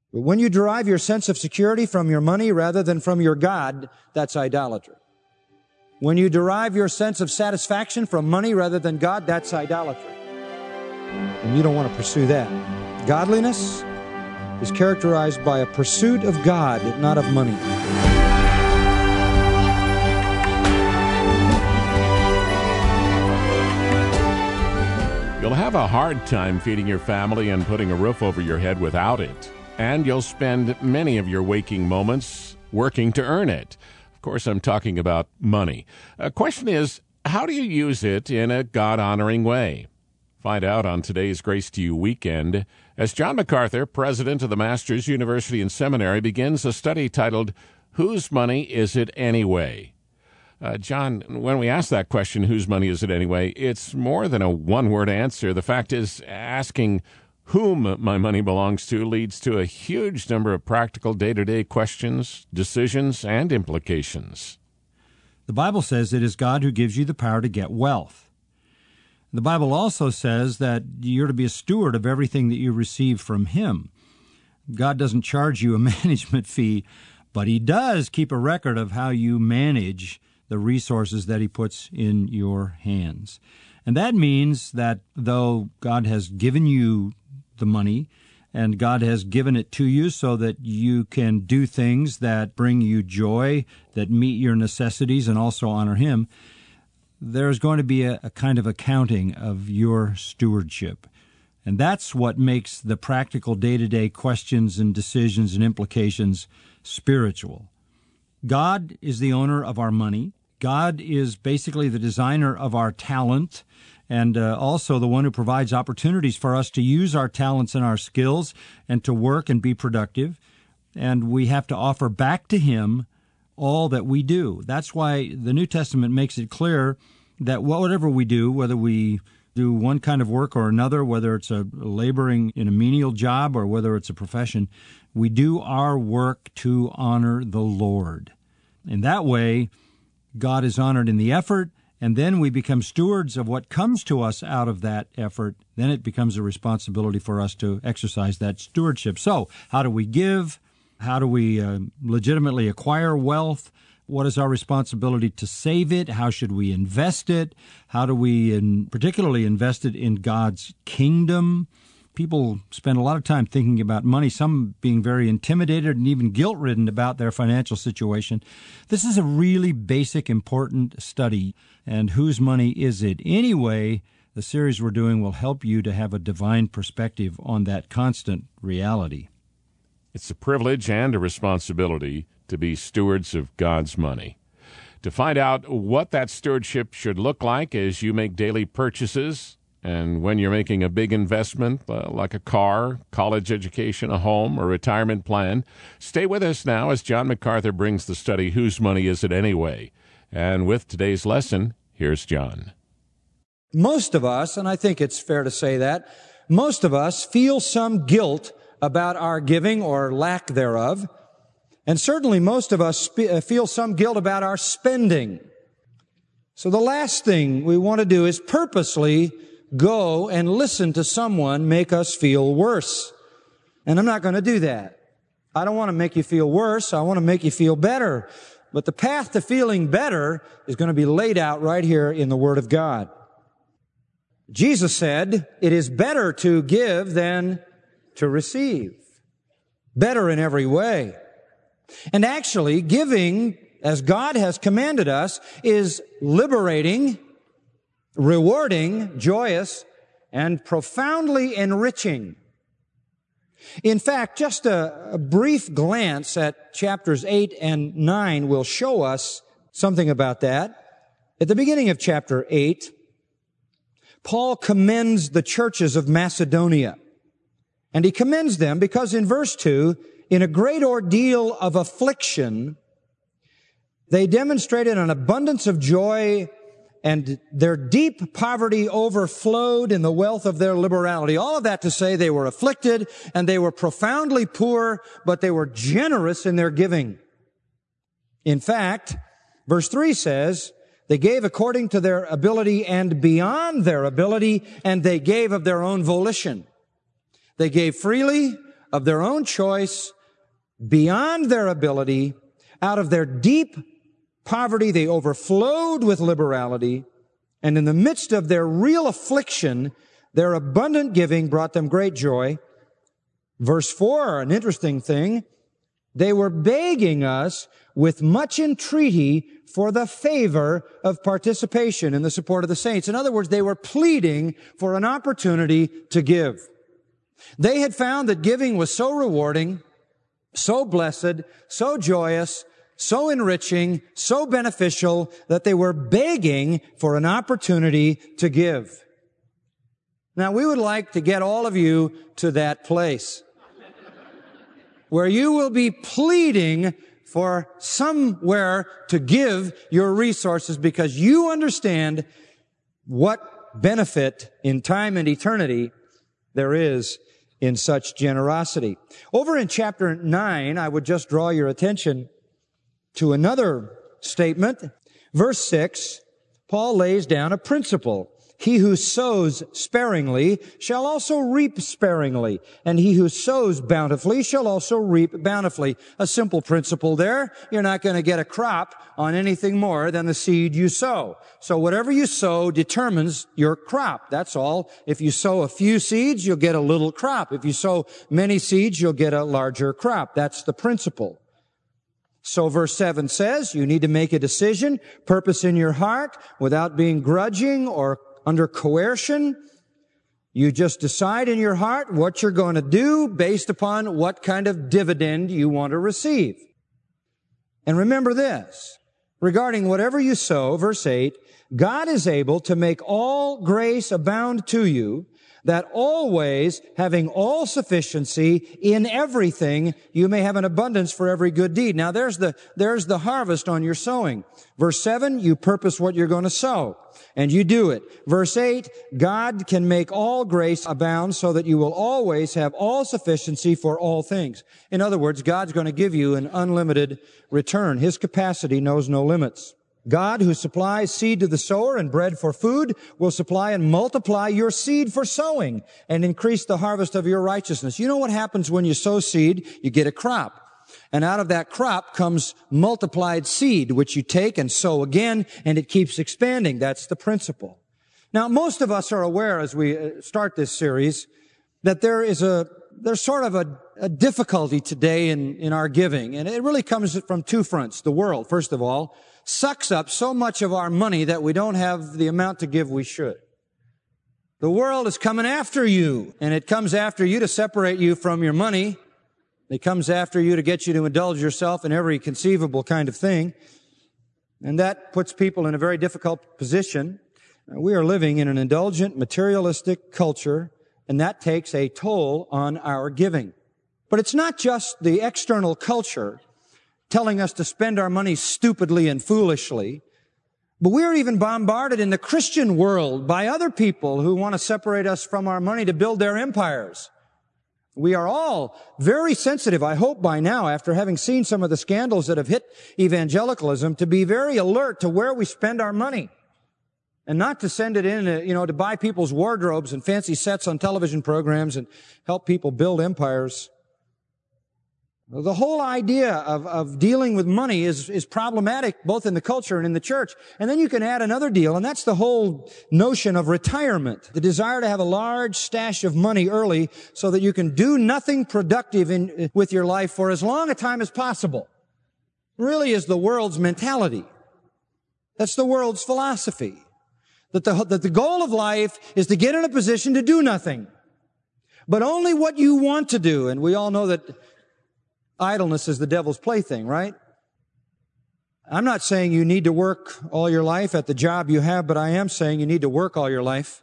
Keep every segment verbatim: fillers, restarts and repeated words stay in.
But when you derive your sense of security from your money rather than from your God, that's idolatry. When you derive your sense of satisfaction from money rather than God, that's idolatry. And you don't want to pursue that. Godliness is characterized by a pursuit of God, not of money. You'll have a hard time feeding your family and putting a roof over your head without it. And you'll spend many of your waking moments working to earn it. Of course, I'm talking about money. The question is, how do you use it in a God-honoring way? Find out on today's Grace to You weekend as John MacArthur, president of the Masters University and Seminary, begins a study titled, Whose Money Is It Anyway? Uh, John, when we ask that question, whose money is it anyway, it's more than a one-word answer. The fact is, asking whom my money belongs to leads to a huge number of practical day-to-day questions, decisions, and implications. The Bible says it is God who gives you the power to get wealth. The Bible also says that you're to be a steward of everything that you receive from Him. God doesn't charge you a management fee, but He does keep a record of how you manage the resources that He puts in your hands. And that means that though God has given you the money, and God has given it to you so that you can do things that bring you joy, that meet your necessities and also honor Him, there's going to be a, a kind of accounting of your stewardship. And that's what makes the practical day-to-day questions and decisions and implications spiritual. God is the owner of our money. God is basically the designer of our talent, and uh, also the one who provides opportunities for us to use our talents and our skills and to work and be productive. And we have to offer back to Him all that we do. That's why the New Testament makes it clear that whatever we do, whether we do one kind of work or another, whether it's a laboring in a menial job or whether it's a profession, we do our work to honor the Lord. In that way, God is honored in the effort, and then we become stewards of what comes to us out of that effort. Then it becomes a responsibility for us to exercise that stewardship. So, how do we give? How do we uh, legitimately acquire wealth? What is our responsibility to save it? How should we invest it? How do we in, particularly invest it in God's kingdom? People spend a lot of time thinking about money, some being very intimidated and even guilt-ridden about their financial situation. This is a really basic, important study. And whose money is it anyway? The series we're doing will help you to have a divine perspective on that constant reality. It's a privilege and a responsibility to be stewards of God's money. To find out what that stewardship should look like as you make daily purchases, and when you're making a big investment, uh, like a car, college education, a home, or retirement plan, stay with us now as John MacArthur brings the study, Whose Money Is It Anyway? And with today's lesson, here's John. Most of us, and I think it's fair to say that, most of us feel some guilt about our giving or lack thereof, and certainly most of us spe- feel some guilt about our spending. So the last thing we want to do is purposely go and listen to someone make us feel worse. And I'm not going to do that. I don't want to make you feel worse. I want to make you feel better. But the path to feeling better is going to be laid out right here in the Word of God. Jesus said, it is better to give than to receive. Better in every way. And actually, giving, as God has commanded us, is liberating, rewarding, joyous, and profoundly enriching. In fact, just a, a brief glance at chapters eight and nine will show us something about that. At the beginning of chapter eight, Paul commends the churches of Macedonia. And he commends them because in verse two, in a great ordeal of affliction, they demonstrated an abundance of joy, and their deep poverty overflowed in the wealth of their liberality. All of that to say they were afflicted and they were profoundly poor, but they were generous in their giving. In fact, verse three says, they gave according to their ability and beyond their ability, and they gave of their own volition. They gave freely, of their own choice, beyond their ability. Out of their deep poverty, they overflowed with liberality. And in the midst of their real affliction, their abundant giving brought them great joy. Verse four, an interesting thing. They were begging us with much entreaty for the favor of participation in the support of the saints. In other words, they were pleading for an opportunity to give. They had found that giving was so rewarding, so blessed, so joyous, so enriching, so beneficial, that they were begging for an opportunity to give. Now, we would like to get all of you to that place where you will be pleading for somewhere to give your resources because you understand what benefit in time and eternity there is in such generosity. Over in chapter nine, I would just draw your attention to another statement. Verse six, Paul lays down a principle. He who sows sparingly shall also reap sparingly, and he who sows bountifully shall also reap bountifully. A simple principle there. You're not going to get a crop on anything more than the seed you sow. So whatever you sow determines your crop. That's all. If you sow a few seeds, you'll get a little crop. If you sow many seeds, you'll get a larger crop. That's the principle. So verse seven says, you need to make a decision, purpose in your heart, without being grudging or under coercion. You just decide in your heart what you're going to do based upon what kind of dividend you want to receive. And remember this, regarding whatever you sow, verse eight, God is able to make all grace abound to you, that always, having all sufficiency in everything, you may have an abundance for every good deed. Now there's the, there's the harvest on your sowing. Verse seven, you purpose what you're going to sow, and you do it. Verse eight, God can make all grace abound so that you will always have all sufficiency for all things. In other words, God's going to give you an unlimited return. His capacity knows no limits. God, who supplies seed to the sower and bread for food, will supply and multiply your seed for sowing and increase the harvest of your righteousness. You know what happens when you sow seed? You get a crop. And out of that crop comes multiplied seed, which you take and sow again, and it keeps expanding. That's the principle. Now, most of us are aware as we start this series that there is a, there's sort of a, a difficulty today in, in our giving. And it really comes from two fronts. The world, first of all, sucks up so much of our money that we don't have the amount to give we should. The world is coming after you, and it comes after you to separate you from your money. It comes after you to get you to indulge yourself in every conceivable kind of thing. And that puts people in a very difficult position. We are living in an indulgent, materialistic culture, and that takes a toll on our giving. But it's not just the external culture telling us to spend our money stupidly and foolishly, but we're even bombarded in the Christian world by other people who want to separate us from our money to build their empires. We are all very sensitive, I hope by now, after having seen some of the scandals that have hit evangelicalism, to be very alert to where we spend our money. And not to send it in, you know, to buy people's wardrobes and fancy sets on television programs and help people build empires. The whole idea of, of dealing with money is, is problematic both in the culture and in the church. And then you can add another deal, and that's the whole notion of retirement. The desire to have a large stash of money early so that you can do nothing productive in, with your life for as long a time as possible. Really is the world's mentality. That's the world's philosophy. That the, that the goal of life is to get in a position to do nothing, but only what you want to do. And we all know that idleness is the devil's plaything, right? I'm not saying you need to work all your life at the job you have, but I am saying you need to work all your life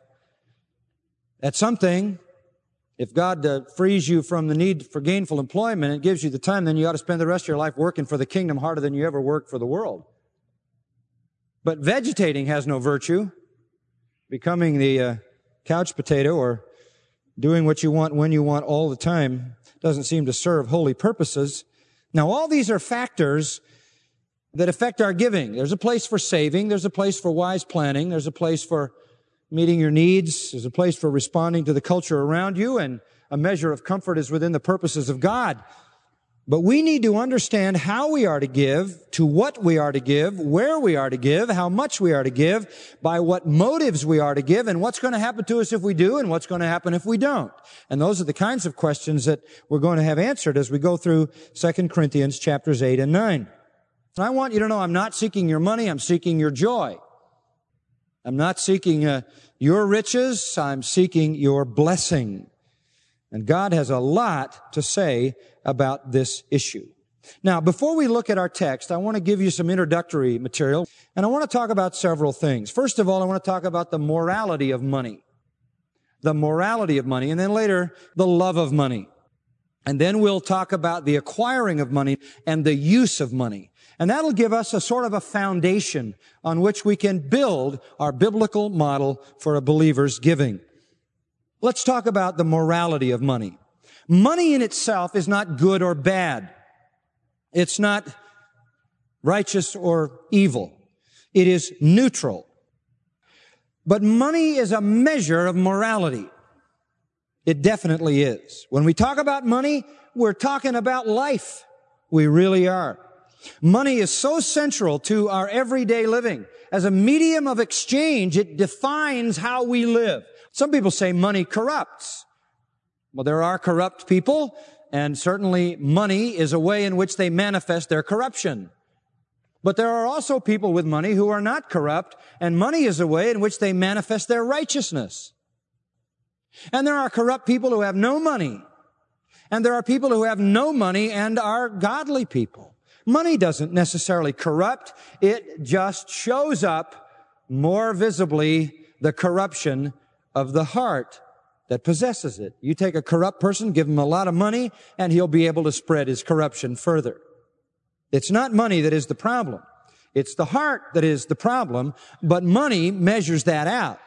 at something. If God uh, frees you from the need for gainful employment and gives you the time, then you ought to spend the rest of your life working for the kingdom harder than you ever worked for the world. But vegetating has no virtue. Becoming the uh, couch potato or doing what you want when you want all the time doesn't seem to serve holy purposes. Now, all these are factors that affect our giving. There's a place for saving. There's a place for wise planning. There's a place for meeting your needs. There's a place for responding to the culture around you. And a measure of comfort is within the purposes of God. But we need to understand how we are to give, to what we are to give, where we are to give, how much we are to give, by what motives we are to give, and what's going to happen to us if we do, and what's going to happen if we don't. And those are the kinds of questions that we're going to have answered as we go through Second Corinthians chapters eight and nine. And I want you to know I'm not seeking your money, I'm seeking your joy. I'm not seeking uh, your riches, I'm seeking your blessing. And God has a lot to say about this issue. Now, before we look at our text, I want to give you some introductory material, and I want to talk about several things. First of all, I want to talk about the morality of money. The morality of money, and then later, the love of money. And then we'll talk about the acquiring of money and the use of money. And that'll give us a sort of a foundation on which we can build our biblical model for a believer's giving. Let's talk about the morality of money. Money in itself is not good or bad. It's not righteous or evil. It is neutral. But money is a measure of morality. It definitely is. When we talk about money, we're talking about life. We really are. Money is so central to our everyday living. As a medium of exchange, it defines how we live. Some people say money corrupts. Well, there are corrupt people, and certainly money is a way in which they manifest their corruption. But there are also people with money who are not corrupt, and money is a way in which they manifest their righteousness. And there are corrupt people who have no money, and there are people who have no money and are godly people. Money doesn't necessarily corrupt. It just shows up more visibly the corruption of the heart that possesses it. You take a corrupt person, give him a lot of money, and he'll be able to spread his corruption further. It's not money that is the problem. It's the heart that is the problem, but money measures that out.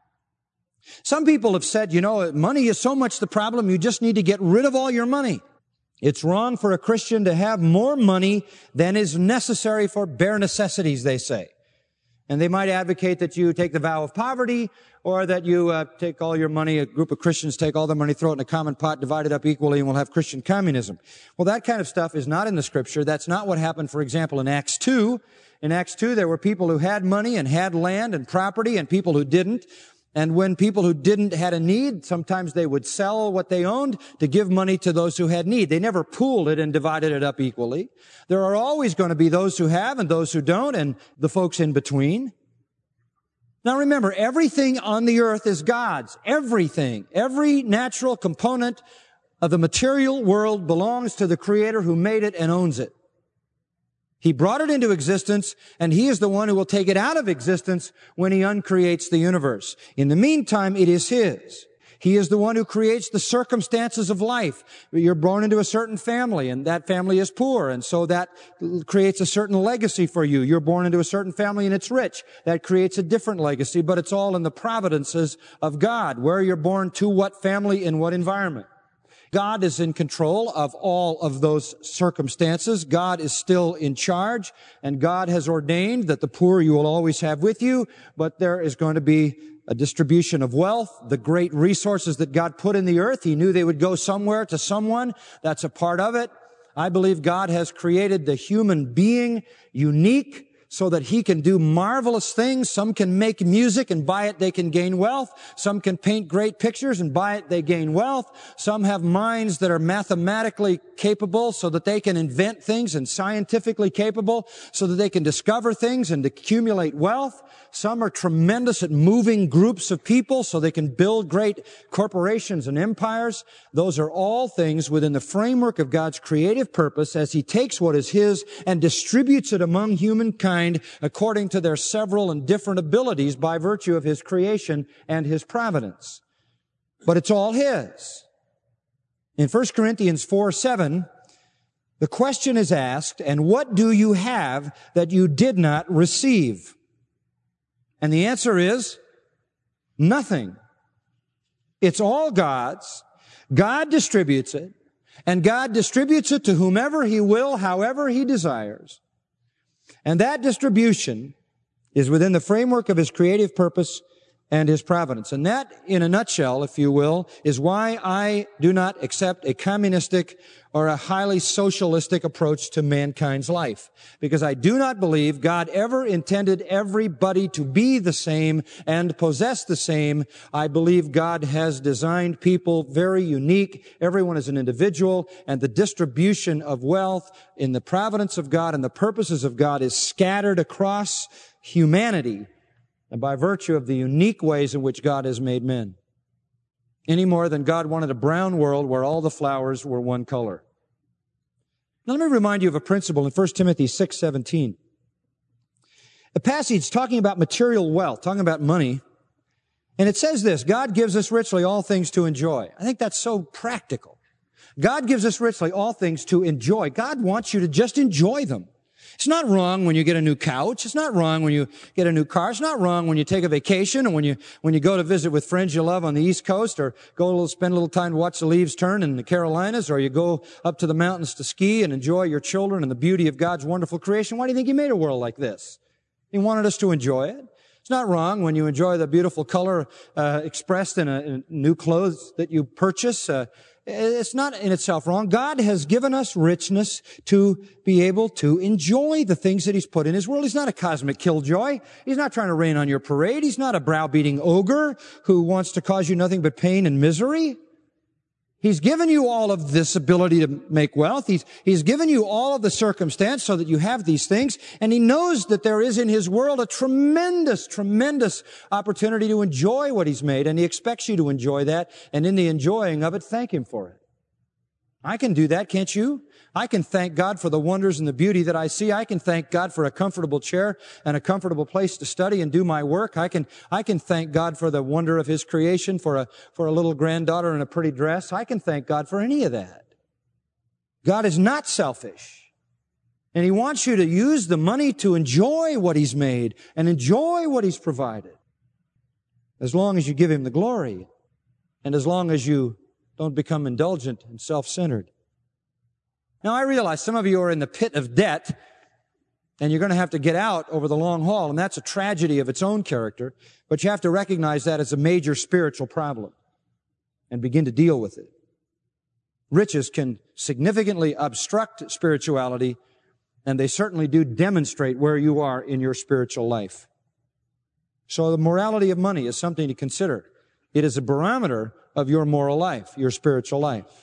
Some people have said, you know, money is so much the problem, you just need to get rid of all your money. It's wrong for a Christian to have more money than is necessary for bare necessities, they say. And they might advocate that you take the vow of poverty, or that you uh, take all your money, a group of Christians take all their money, throw it in a common pot, divide it up equally, and we'll have Christian communism. Well, that kind of stuff is not in the Scripture. That's not what happened, for example, in Acts two. In Acts two, there were people who had money and had land and property, and people who didn't. And when people who didn't had a need, sometimes they would sell what they owned to give money to those who had need. They never pooled it and divided it up equally. There are always going to be those who have and those who don't, and the folks in between. Now remember, everything on the earth is God's. Everything. Every natural component of the material world belongs to the Creator who made it and owns it. He brought it into existence, and He is the one who will take it out of existence when He uncreates the universe. In the meantime, it is His. He is the one who creates the circumstances of life. You're born into a certain family, and that family is poor, and so that creates a certain legacy for you. You're born into a certain family, and it's rich. That creates a different legacy, but it's all in the providences of God, where you're born, to what family, in what environment. God is in control of all of those circumstances. God is still in charge, and God has ordained that the poor you will always have with you, but there is going to be a distribution of wealth, the great resources that God put in the earth. He knew they would go somewhere to someone. That's a part of it. I believe God has created the human being unique so that he can do marvelous things. Some can make music, and by it they can gain wealth. Some can paint great pictures, and by it they gain wealth. Some have minds that are mathematically capable so that they can invent things, and scientifically capable so that they can discover things and accumulate wealth. Some are tremendous at moving groups of people so they can build great corporations and empires. Those are all things within the framework of God's creative purpose as He takes what is His and distributes it among humankind according to their several and different abilities by virtue of His creation and His providence. But it's all His. In First Corinthians four seven, the question is asked, and what do you have that you did not receive? And the answer is nothing. It's all God's. God distributes it, and God distributes it to whomever He will, however He desires. And that distribution is within the framework of His creative purpose and His providence. And that, in a nutshell, if you will, is why I do not accept a communistic or a highly socialistic approach to mankind's life. Because I do not believe God ever intended everybody to be the same and possess the same. I believe God has designed people very unique. Everyone is an individual, and the distribution of wealth in the providence of God and the purposes of God is scattered across humanity, and by virtue of the unique ways in which God has made men. Any more than God wanted a brown world where all the flowers were one color. Now let me remind you of a principle in First Timothy six seventeen. A passage talking about material wealth, talking about money. And it says this, God gives us richly all things to enjoy. I think that's so practical. God gives us richly all things to enjoy. God wants you to just enjoy them. It's not wrong when you get a new couch. It's not wrong when you get a new car. It's not wrong when you take a vacation and when you, when you go to visit with friends you love on the East Coast, or go a little, spend a little time to watch the leaves turn in the Carolinas, or you go up to the mountains to ski and enjoy your children and the beauty of God's wonderful creation. Why do you think He made a world like this? He wanted us to enjoy it. It's not wrong when you enjoy the beautiful color uh, expressed in, a, in new clothes that you purchase. Uh, It's not in itself wrong. God has given us richness to be able to enjoy the things that He's put in His world. He's not a cosmic killjoy. He's not trying to rain on your parade. He's not a browbeating ogre who wants to cause you nothing but pain and misery. He's given you all of this ability to make wealth. He's, he's given you all of the circumstance so that you have these things. And He knows that there is in His world a tremendous, tremendous opportunity to enjoy what He's made. And He expects you to enjoy that. And in the enjoying of it, thank Him for it. I can do that, can't you? I can thank God for the wonders and the beauty that I see. I can thank God for a comfortable chair and a comfortable place to study and do my work. I can, I can thank God for the wonder of His creation, for a, for a little granddaughter in a pretty dress. I can thank God for any of that. God is not selfish. And He wants you to use the money to enjoy what He's made and enjoy what He's provided. As long as you give Him the glory, and as long as you don't become indulgent and self-centered. Now, I realize some of you are in the pit of debt, and you're going to have to get out over the long haul, and that's a tragedy of its own character, but you have to recognize that as a major spiritual problem and begin to deal with it. Riches can significantly obstruct spirituality, and they certainly do demonstrate where you are in your spiritual life. So the morality of money is something to consider. It is a barometer of your moral life, your spiritual life.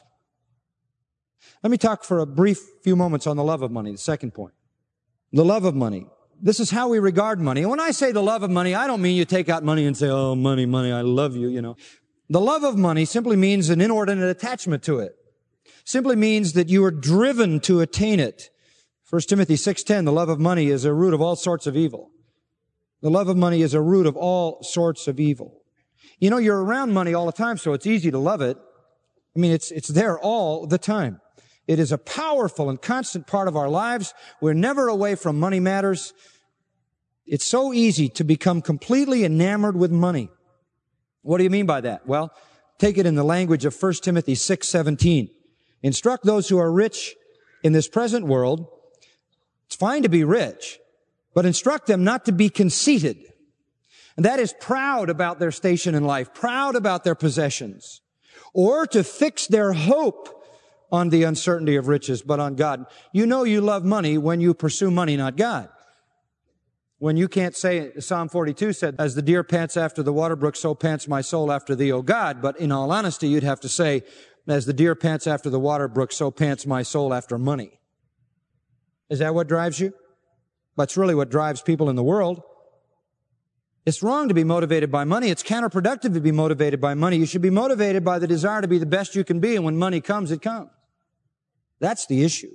Let me talk for a brief few moments on the love of money, the second point. The love of money. This is how we regard money. And when I say the love of money, I don't mean you take out money and say, oh, money, money, I love you, you know. The love of money simply means an inordinate attachment to it. Simply means that you are driven to attain it. First Timothy six ten, the love of money is a root of all sorts of evil. The love of money is a root of all sorts of evil. You know, you're around money all the time, so it's easy to love it. I mean, it's, it's there all the time. It is a powerful and constant part of our lives. We're never away from money matters. It's so easy to become completely enamored with money. What do you mean by that? Well, take it in the language of First Timothy six seventeen. Instruct those who are rich in this present world. It's fine to be rich, but instruct them not to be conceited. And that is proud about their station in life, proud about their possessions, or to fix their hope on the uncertainty of riches, but on God. You know you love money when you pursue money, not God. When you can't say, Psalm forty-two said, as the deer pants after the water brook, so pants my soul after thee, O God. But in all honesty, you'd have to say, as the deer pants after the water brook, so pants my soul after money. Is that what drives you? That's really what drives people in the world. It's wrong to be motivated by money. It's counterproductive to be motivated by money. You should be motivated by the desire to be the best you can be, and when money comes, it comes. That's the issue.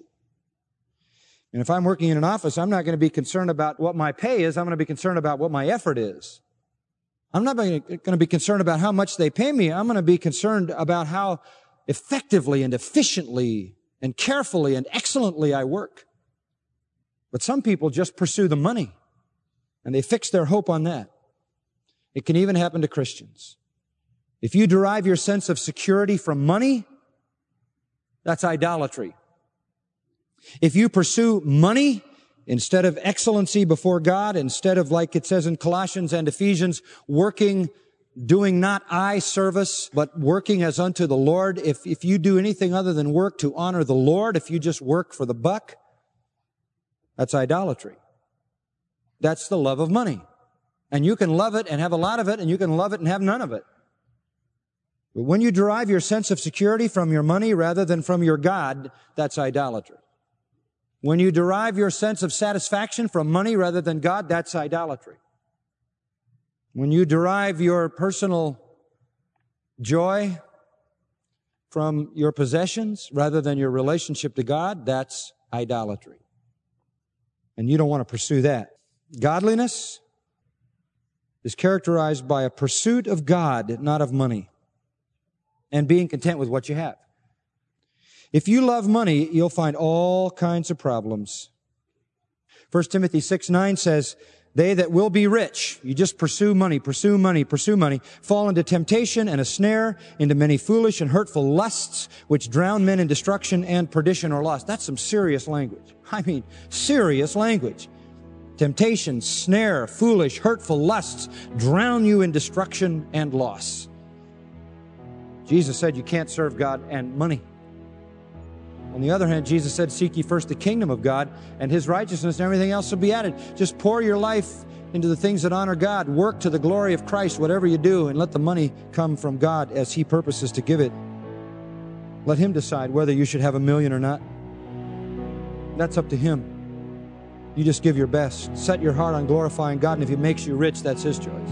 And if I'm working in an office, I'm not going to be concerned about what my pay is. I'm going to be concerned about what my effort is. I'm not going to be concerned about how much they pay me. I'm going to be concerned about how effectively and efficiently and carefully and excellently I work. But some people just pursue the money, and they fix their hope on that. It can even happen to Christians. If you derive your sense of security from money, that's idolatry. If you pursue money instead of excellency before God, instead of, like it says in Colossians and Ephesians, working, doing not eye service, but working as unto the Lord. If, if you do anything other than work to honor the Lord, if you just work for the buck, that's idolatry. That's the love of money. And you can love it and have a lot of it, and you can love it and have none of it. But when you derive your sense of security from your money rather than from your God, that's idolatry. When you derive your sense of satisfaction from money rather than God, that's idolatry. When you derive your personal joy from your possessions rather than your relationship to God, that's idolatry. And you don't want to pursue that. Godliness is characterized by a pursuit of God, not of money, and being content with what you have. If you love money, you'll find all kinds of problems. First Timothy six nine says, they that will be rich, you just pursue money, pursue money, pursue money, fall into temptation and a snare, into many foolish and hurtful lusts, which drown men in destruction and perdition or loss. That's some serious language. I mean, serious language. Temptation, snare, foolish, hurtful lusts drown you in destruction and loss. Jesus said you can't serve God and money. On the other hand, Jesus said, seek ye first the kingdom of God and His righteousness, and everything else will be added. Just pour your life into the things that honor God. Work to the glory of Christ, whatever you do, and let the money come from God as He purposes to give it. Let Him decide whether you should have a million or not. That's up to Him. You just give your best. Set your heart on glorifying God, and if He makes you rich, that's His choice.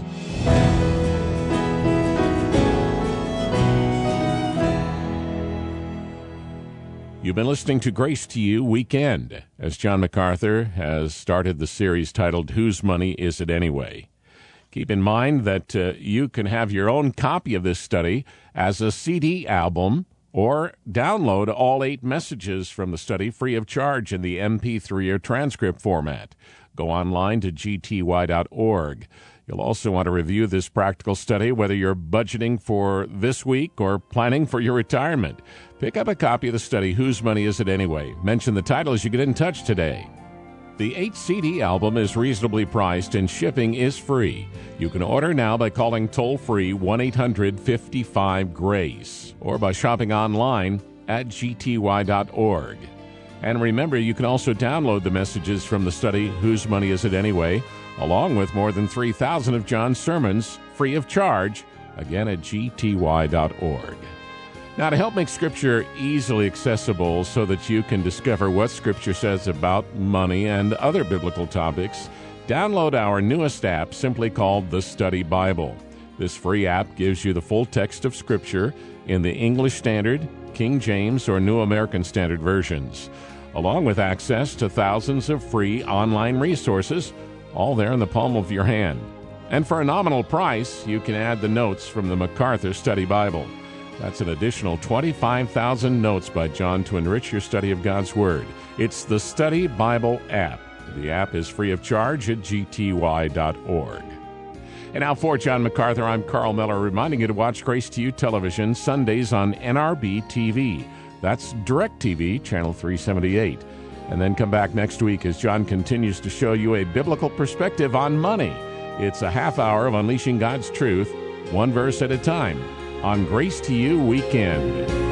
You've been listening to Grace to You Weekend, as John MacArthur has started the series titled, Whose Money Is It Anyway? Keep in mind that uh, you can have your own copy of this study as a C D album, or download all eight messages from the study free of charge in the M P three or transcript format. Go online to G T Y dot org. You'll also want to review this practical study, whether you're budgeting for this week or planning for your retirement. Pick up a copy of the study, Whose Money Is It Anyway? Mention the title as you get in touch today. The eight C D album is reasonably priced and shipping is free. You can order now by calling toll-free one eight hundred fifty-five GRACE or by shopping online at G T Y dot org. And remember, you can also download the messages from the study, Whose Money Is It Anyway?, along with more than three thousand of John's sermons, free of charge, again at G T Y dot org. Now, to help make Scripture easily accessible so that you can discover what Scripture says about money and other biblical topics, download our newest app, simply called the Study Bible. This free app gives you the full text of Scripture in the English Standard, King James, or New American Standard versions, along with access to thousands of free online resources, all there in the palm of your hand. And for a nominal price, you can add the notes from the MacArthur Study Bible. That's an additional twenty-five thousand notes by John to enrich your study of God's Word. It's the Study Bible app. The app is free of charge at G T Y dot org. And now for John MacArthur, I'm Carl Miller, reminding you to watch Grace to You Television Sundays on N R B T V. That's DirecTV, Channel three seventy-eight. And then come back next week as John continues to show you a biblical perspective on money. It's a half hour of unleashing God's truth, one verse at a time, on Grace to You Weekend.